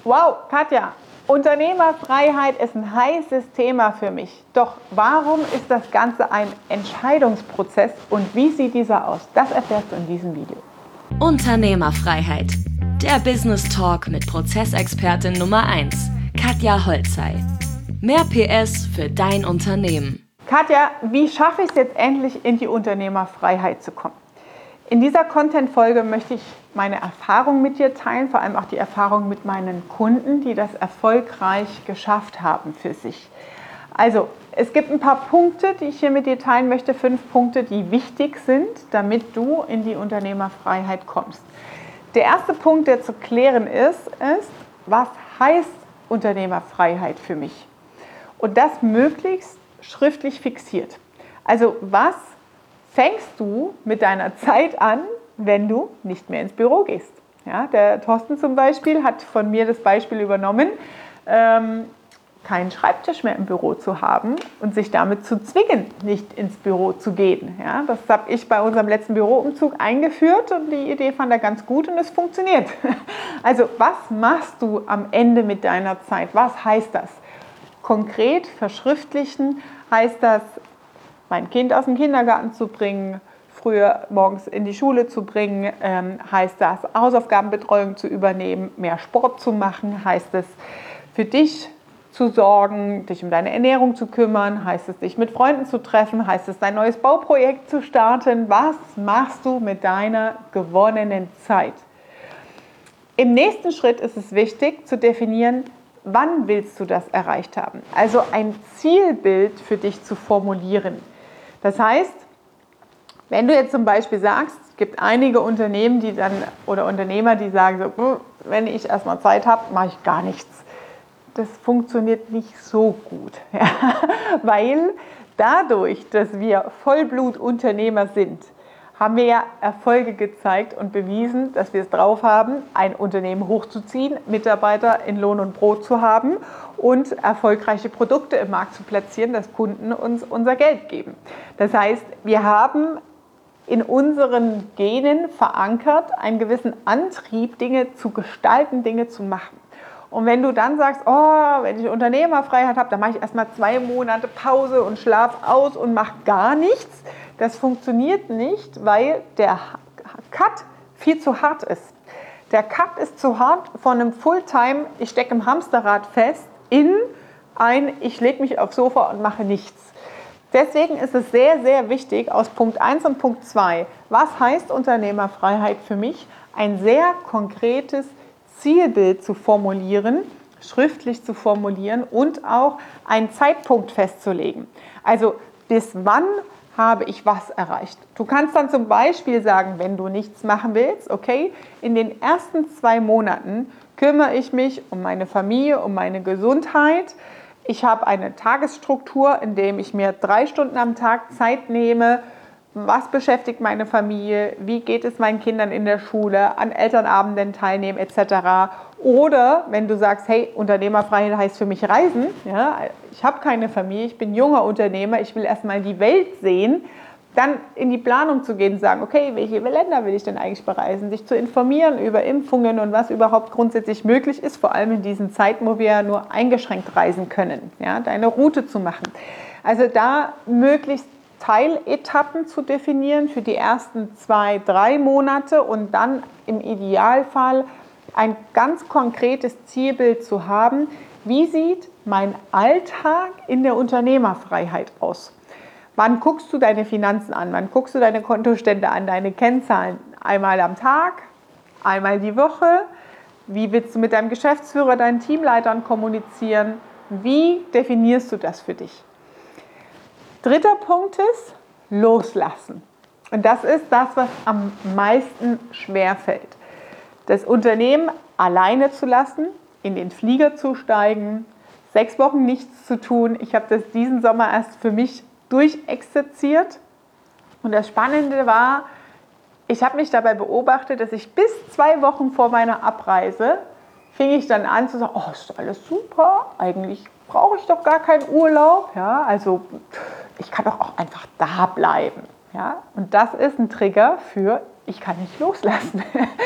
Wow, Katja, Unternehmerfreiheit ist ein heißes Thema für mich. Doch warum ist das Ganze ein Entscheidungsprozess und wie sieht dieser aus? Das erfährst du in diesem Video. Unternehmerfreiheit. Der Business Talk mit Prozessexpertin Nummer 1, Katja Holzei. Mehr PS für dein Unternehmen. Katja, wie schaffe ich es jetzt endlich in die Unternehmerfreiheit zu kommen? In dieser Content-Folge möchte ich meine Erfahrung mit dir teilen, vor allem auch die Erfahrung mit meinen Kunden, die das erfolgreich geschafft haben für sich. Also, es gibt ein paar Punkte, die ich hier mit dir teilen möchte, 5 Punkte, die wichtig sind, damit du in die Unternehmerfreiheit kommst. Der erste Punkt, der zu klären ist, was heißt Unternehmerfreiheit für mich? Und das möglichst schriftlich fixiert. Also, was fängst du mit deiner Zeit an, wenn du nicht mehr ins Büro gehst? Ja, der Thorsten zum Beispiel hat von mir das Beispiel übernommen, keinen Schreibtisch mehr im Büro zu haben und sich damit zu zwingen, nicht ins Büro zu gehen. Ja, das habe ich bei unserem letzten Büroumzug eingeführt und die Idee fand er ganz gut und es funktioniert. Also was machst du am Ende mit deiner Zeit? Was heißt das? Konkret verschriftlichen heißt das, mein Kind aus dem Kindergarten zu bringen, früher morgens in die Schule zu bringen, heißt das, Hausaufgabenbetreuung zu übernehmen, mehr Sport zu machen, heißt es, für dich zu sorgen, dich um deine Ernährung zu kümmern, heißt es, dich mit Freunden zu treffen, heißt es, dein neues Bauprojekt zu starten. Was machst du mit deiner gewonnenen Zeit? Im nächsten Schritt ist es wichtig zu definieren, wann willst du das erreicht haben? Also ein Zielbild für dich zu formulieren. Das heißt, wenn du jetzt zum Beispiel sagst, es gibt einige Unternehmen, die dann oder Unternehmer, die sagen so, wenn ich erstmal Zeit habe, mache ich gar nichts. Das funktioniert nicht so gut, ja? Weil dadurch, dass wir Vollblutunternehmer sind, haben wir ja Erfolge gezeigt und bewiesen, dass wir es drauf haben, ein Unternehmen hochzuziehen, Mitarbeiter in Lohn und Brot zu haben und erfolgreiche Produkte im Markt zu platzieren, dass Kunden uns unser Geld geben. Das heißt, wir haben in unseren Genen verankert einen gewissen Antrieb, Dinge zu gestalten, Dinge zu machen. Und wenn du dann sagst, oh, wenn ich Unternehmerfreiheit habe, dann mache ich erstmal 2 Monate Pause und schlafe aus und mache gar nichts. Das funktioniert nicht, weil der Cut viel zu hart ist. Der Cut ist zu hart von einem Fulltime, ich stecke im Hamsterrad fest, in ein, ich lege mich aufs Sofa und mache nichts. Deswegen ist es sehr, sehr wichtig, aus Punkt 1 und Punkt 2, was heißt Unternehmerfreiheit für mich, ein sehr konkretes Zielbild zu formulieren, schriftlich zu formulieren und auch einen Zeitpunkt festzulegen. Also bis wann habe ich was erreicht? Du kannst dann zum Beispiel sagen, wenn du nichts machen willst, okay, in den ersten 2 Monaten kümmere ich mich um meine Familie, um meine Gesundheit. Ich habe eine Tagesstruktur, in der ich mir 3 Stunden am Tag Zeit nehme. Was beschäftigt meine Familie? Wie geht es meinen Kindern in der Schule? An Elternabenden teilnehmen etc. Oder wenn du sagst, hey, Unternehmerfreiheit heißt für mich Reisen. Ja, ich habe keine Familie, ich bin junger Unternehmer, ich will erstmal die Welt sehen. Dann in die Planung zu gehen und sagen, okay, welche Länder will ich denn eigentlich bereisen? Sich zu informieren über Impfungen und was überhaupt grundsätzlich möglich ist, vor allem in diesen Zeiten, wo wir ja nur eingeschränkt reisen können. Ja, deine Route zu machen. Also da möglichst Teiletappen zu definieren für die ersten 2, 3 Monate und dann im Idealfall ein ganz konkretes Zielbild zu haben. Wie sieht mein Alltag in der Unternehmerfreiheit aus? Wann guckst du deine Finanzen an? Wann guckst du deine Kontostände an, deine Kennzahlen? Einmal am Tag, einmal die Woche? Wie willst du mit deinem Geschäftsführer, deinen Teamleitern kommunizieren? Wie definierst du das für dich? Dritter Punkt ist loslassen. Und das ist das, was am meisten schwerfällt. Das Unternehmen alleine zu lassen, in den Flieger zu steigen, 6 Wochen nichts zu tun. Ich habe das diesen Sommer erst für mich durchexerziert. Und das Spannende war, ich habe mich dabei beobachtet, dass ich bis 2 Wochen vor meiner Abreise fing ich dann an zu sagen, oh, ist alles super, eigentlich brauche ich doch gar keinen Urlaub. Ja, also ich kann doch auch einfach da bleiben. Ja? Und das ist ein Trigger für ich kann nicht loslassen.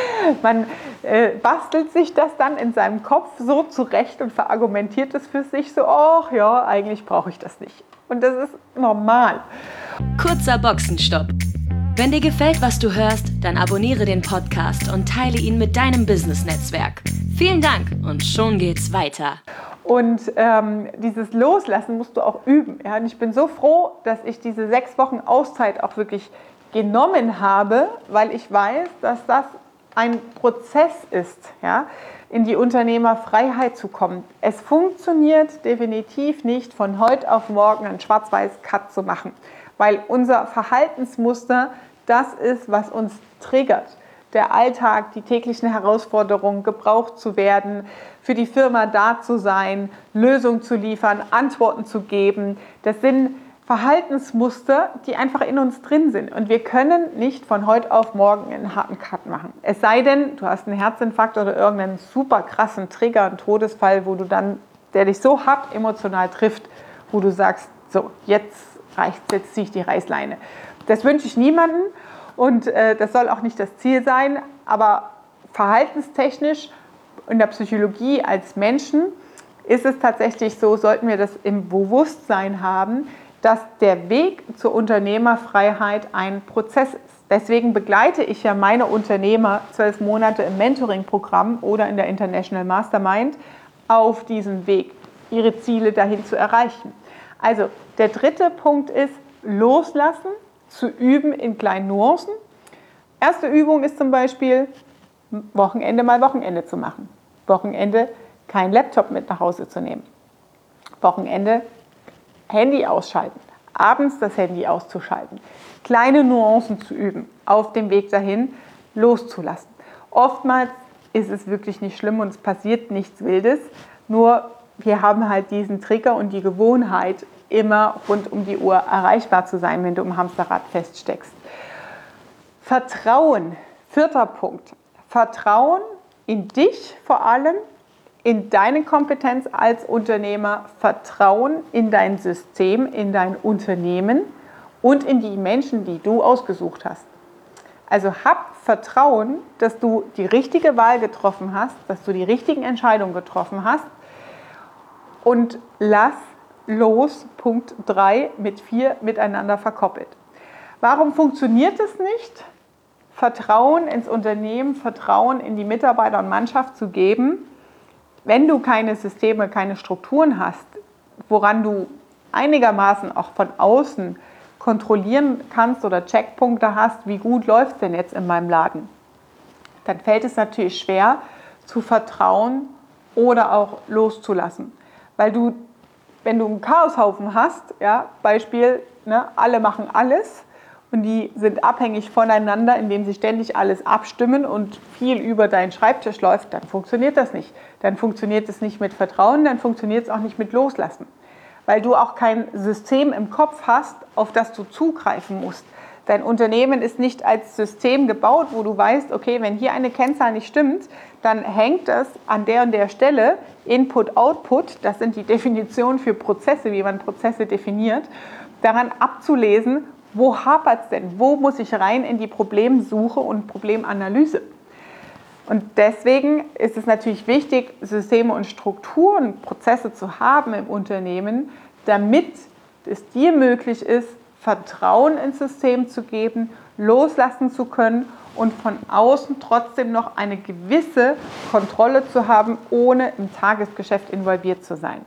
Man bastelt sich das dann in seinem Kopf so zurecht und verargumentiert es für sich so, ach ja, eigentlich brauche ich das nicht. Und das ist normal. Kurzer Boxenstopp. Wenn dir gefällt, was du hörst, dann abonniere den Podcast und teile ihn mit deinem Business-Netzwerk. Vielen Dank und schon geht's weiter. Und dieses Loslassen musst du auch üben. Ja? Und ich bin so froh, dass ich diese 6 Wochen Auszeit auch wirklich genommen habe, weil ich weiß, dass das ein Prozess ist, ja, in die Unternehmerfreiheit zu kommen. Es funktioniert definitiv nicht, von heute auf morgen einen Schwarz-Weiß-Cut zu machen, weil unser Verhaltensmuster das ist, was uns triggert. Der Alltag, die täglichen Herausforderungen, gebraucht zu werden, für die Firma da zu sein, Lösungen zu liefern, Antworten zu geben. Das sind Verhaltensmuster, die einfach in uns drin sind. Und wir können nicht von heute auf morgen einen harten Cut machen. Es sei denn, du hast einen Herzinfarkt oder irgendeinen super krassen Trigger, einen Todesfall, wo du dann, der dich so hart emotional trifft, wo du sagst, so, jetzt reicht's, jetzt ziehe ich die Reißleine. Das wünsche ich niemandem und das soll auch nicht das Ziel sein, aber verhaltenstechnisch in der Psychologie als Menschen ist es tatsächlich so, sollten wir das im Bewusstsein haben, dass der Weg zur Unternehmerfreiheit ein Prozess ist. Deswegen begleite ich ja meine Unternehmer 12 Monate im Mentoring-Programm oder in der International Mastermind auf diesem Weg, ihre Ziele dahin zu erreichen. Also der dritte Punkt ist, loslassen, zu üben in kleinen Nuancen. Erste Übung ist zum Beispiel, Wochenende mal Wochenende zu machen. Wochenende kein Laptop mit nach Hause zu nehmen. Wochenende Handy ausschalten, abends das Handy auszuschalten, kleine Nuancen zu üben, auf dem Weg dahin loszulassen. Oftmals ist es wirklich nicht schlimm und es passiert nichts Wildes, nur wir haben halt diesen Trigger und die Gewohnheit, immer rund um die Uhr erreichbar zu sein, wenn du im Hamsterrad feststeckst. Vertrauen, 4. Punkt. Vertrauen in dich vor allem, in deine Kompetenz als Unternehmer, Vertrauen in dein System, in dein Unternehmen und in die Menschen, die du ausgesucht hast. Also hab Vertrauen, dass du die richtige Wahl getroffen hast, dass du die richtigen Entscheidungen getroffen hast und lass los, Punkt 3 mit 4 miteinander verkoppelt. Warum funktioniert es nicht? Vertrauen ins Unternehmen, Vertrauen in die Mitarbeiter und Mannschaft zu geben, wenn du keine Systeme, keine Strukturen hast, woran du einigermaßen auch von außen kontrollieren kannst oder Checkpunkte hast, wie gut läuft es denn jetzt in meinem Laden, dann fällt es natürlich schwer zu vertrauen oder auch loszulassen. Weil du, wenn du einen Chaoshaufen hast, ja, Beispiel, ne, alle machen alles und die sind abhängig voneinander, indem sie ständig alles abstimmen und viel über deinen Schreibtisch läuft, dann funktioniert das nicht. Dann funktioniert es nicht mit Vertrauen, dann funktioniert es auch nicht mit Loslassen. Weil du auch kein System im Kopf hast, auf das du zugreifen musst. Dein Unternehmen ist nicht als System gebaut, wo du weißt, okay, wenn hier eine Kennzahl nicht stimmt, dann hängt das an der und der Stelle, Input, Output, das sind die Definitionen für Prozesse, wie man Prozesse definiert, daran abzulesen, wo hapert es denn, wo muss ich rein in die Problemsuche und Problemanalyse. Und deswegen ist es natürlich wichtig, Systeme und Strukturen, Prozesse zu haben im Unternehmen, damit es dir möglich ist, Vertrauen ins System zu geben, loslassen zu können und von außen trotzdem noch eine gewisse Kontrolle zu haben, ohne im Tagesgeschäft involviert zu sein.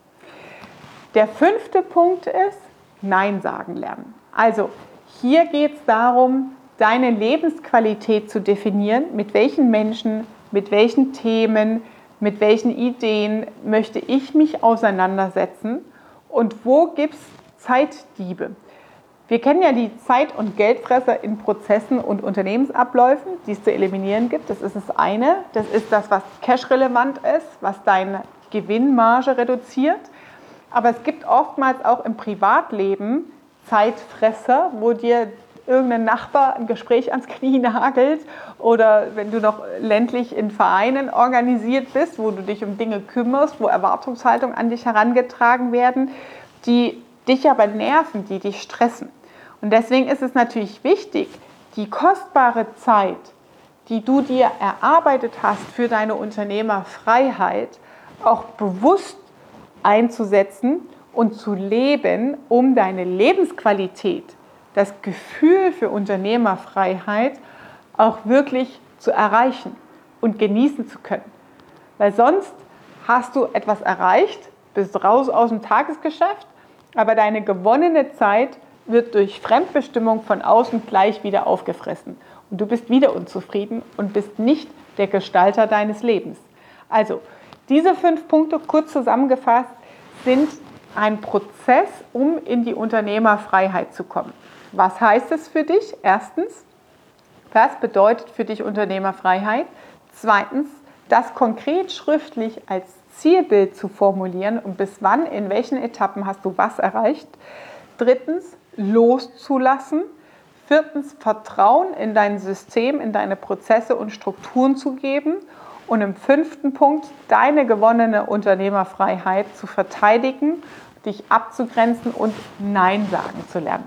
Der 5. Punkt ist, Nein sagen lernen. Also hier geht es darum, deine Lebensqualität zu definieren, mit welchen Menschen, mit welchen Themen, mit welchen Ideen möchte ich mich auseinandersetzen und wo gibt es Zeitdiebe. Wir kennen ja die Zeit- und Geldfresser in Prozessen und Unternehmensabläufen, die es zu eliminieren gibt. Das ist das eine. Das ist das, was cash-relevant ist, was deine Gewinnmarge reduziert. Aber es gibt oftmals auch im Privatleben Zeitfresser, wo dir irgendein Nachbar ein Gespräch ans Knie nagelt oder wenn du noch ländlich in Vereinen organisiert bist, wo du dich um Dinge kümmerst, wo Erwartungshaltungen an dich herangetragen werden, die dich aber nerven, die dich stressen. Und deswegen ist es natürlich wichtig, die kostbare Zeit, die du dir erarbeitet hast für deine Unternehmerfreiheit, auch bewusst einzusetzen und zu leben, um deine Lebensqualität, das Gefühl für Unternehmerfreiheit auch wirklich zu erreichen und genießen zu können. Weil sonst hast du etwas erreicht, bist raus aus dem Tagesgeschäft, aber deine gewonnene Zeit wird durch Fremdbestimmung von außen gleich wieder aufgefressen. Und du bist wieder unzufrieden und bist nicht der Gestalter deines Lebens. Also, diese 5 Punkte, kurz zusammengefasst, sind ein Prozess, um in die Unternehmerfreiheit zu kommen. Was heißt es für dich? Erstens, was bedeutet für dich Unternehmerfreiheit? Zweitens, das konkret schriftlich als Zielbild zu formulieren und bis wann, in welchen Etappen hast du was erreicht. Drittens, loszulassen. Viertens, Vertrauen in dein System, in deine Prozesse und Strukturen zu geben. Und im 5. Punkt, deine gewonnene Unternehmerfreiheit zu verteidigen, dich abzugrenzen und Nein sagen zu lernen.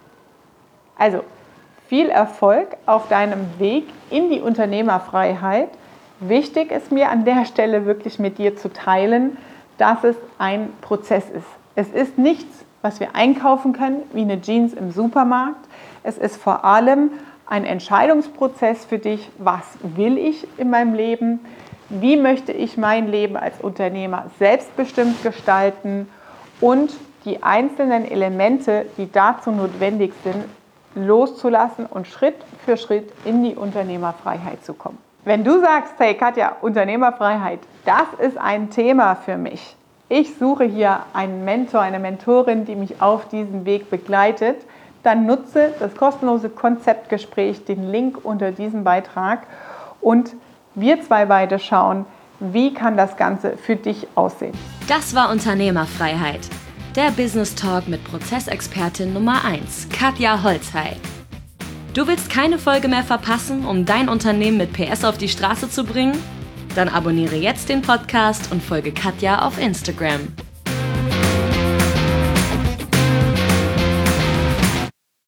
Also, viel Erfolg auf deinem Weg in die Unternehmerfreiheit. Wichtig ist mir an der Stelle wirklich mit dir zu teilen, dass es ein Prozess ist. Es ist nichts, was wir einkaufen können, wie eine Jeans im Supermarkt. Es ist vor allem ein Entscheidungsprozess für dich, was will ich in meinem Leben, wie möchte ich mein Leben als Unternehmer selbstbestimmt gestalten und die einzelnen Elemente, die dazu notwendig sind, loszulassen und Schritt für Schritt in die Unternehmerfreiheit zu kommen. Wenn du sagst, hey Katja, Unternehmerfreiheit, das ist ein Thema für mich. Ich suche hier einen Mentor, eine Mentorin, die mich auf diesem Weg begleitet, dann nutze das kostenlose Konzeptgespräch, den Link unter diesem Beitrag und wir zwei beide schauen, wie kann das Ganze für dich aussehen. Das war Unternehmerfreiheit, der Business Talk mit Prozessexpertin Nummer 1, Katja Holzhey. Du willst keine Folge mehr verpassen, um dein Unternehmen mit PS auf die Straße zu bringen? Dann abonniere jetzt den Podcast und folge Katja auf Instagram.